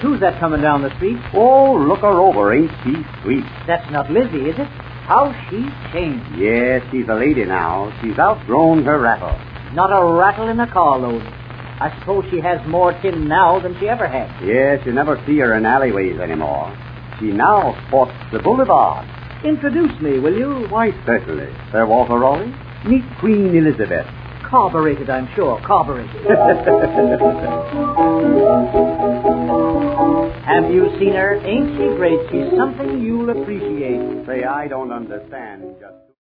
Who's that coming down the street? Oh, look her over. Ain't she sweet? That's not Lizzie, is it? How she's changed. Yes, she's a lady now. She's outgrown her rattle. Not a rattle in a carload. I suppose she has more tin now than she ever had. Yes, you never see her in alleyways anymore. She now sports the boulevard. Introduce me, will you? Why, certainly. Sir Walter Raleigh, meet Queen Elizabeth. Carbureted, I'm sure. Carbureted. Have you seen her? Ain't she great? She's something you'll appreciate. Say, I don't understand just...